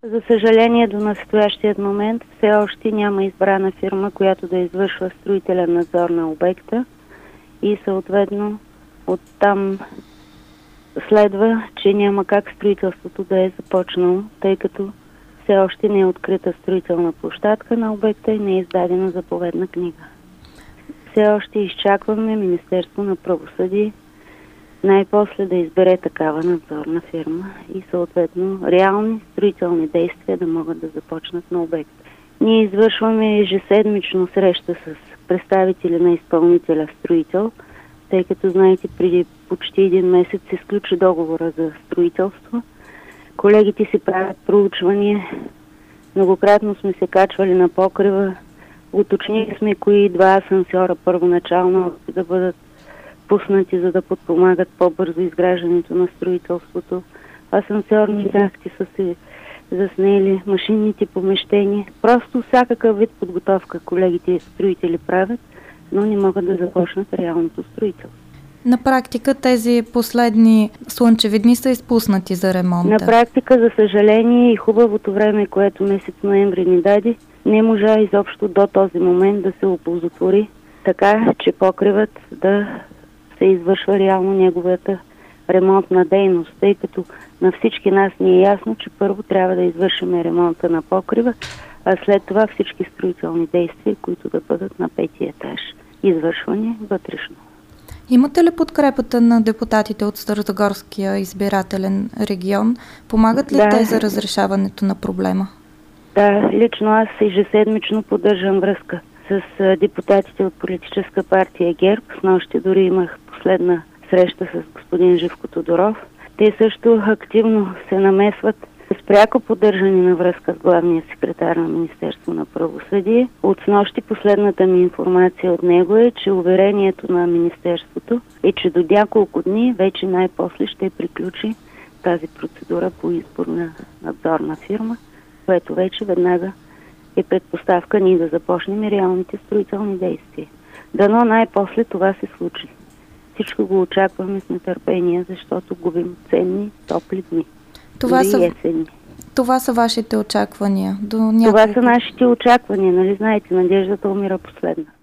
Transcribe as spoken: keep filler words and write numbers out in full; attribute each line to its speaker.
Speaker 1: За съжаление, до настоящия момент все още няма избрана фирма, която да извършва строителен надзор на обекта и съответно оттам следва, че няма как строителството да е започнало, тъй като все още не е открита строителна площадка на обекта и не е издадена заповедна книга. Все още изчакваме Министерство на правосъдие най-после да избере такава надзорна фирма и съответно реални строителни действия да могат да започнат на обекта. Ние извършваме ежеседмично среща с представители на изпълнителя строител, тъй като, знаете, преди почти един месец се сключи договора за строителство. Колегите си правят проучвания. Многократно сме се качвали на покрива. Уточнили сме кои два асансьора първоначално да бъдат пуснати, за да подпомагат по-бързо изграждането на строителството. Асансьорни шахти са се заснели, машинните помещения. Просто всякакъв вид подготовка колегите строители правят, но не могат да започнат реалното строителство.
Speaker 2: На практика тези последни слънчеви дни са изпуснати за ремонта.
Speaker 1: На практика, за съжаление, и хубавото време, което месец ноември ни даде, не можа изобщо до този момент да се оползотвори, така че покривът да се извършва реално неговата ремонтна дейност, тъй като на всички нас ни е ясно, че първо трябва да извършим ремонта на покрива, а след това всички строителни действия, които да бъдат на петия етаж, извършвани вътрешно.
Speaker 2: Имате ли подкрепата на депутатите от Старозагорския избирателен регион? Помагат ли
Speaker 1: да.
Speaker 2: те за разрешаването на проблема?
Speaker 1: Да, лично аз ежеседмично поддържам връзка с депутатите от политическа партия ГЕРБ. Снощи дори имах последна среща с господин Живко Тодоров. Те също активно се намесват с пряко поддържане на връзка с главния секретар на Министерство на правосъдие. От снощи последната ми информация от него е, че уверението на Министерството е, че до няколко дни вече най-после ще приключи тази процедура по избор на надзорна фирма, което вече веднага е предпоставка ние да започнем реалните строителни действия. Дано най-после това се случи. Всичко го очакваме с нетърпение, защото губим ценни, топли дни.
Speaker 2: Това са, това са вашите очаквания? До няколко...
Speaker 1: Това са нашите очаквания, нали знаете, надеждата умира последна.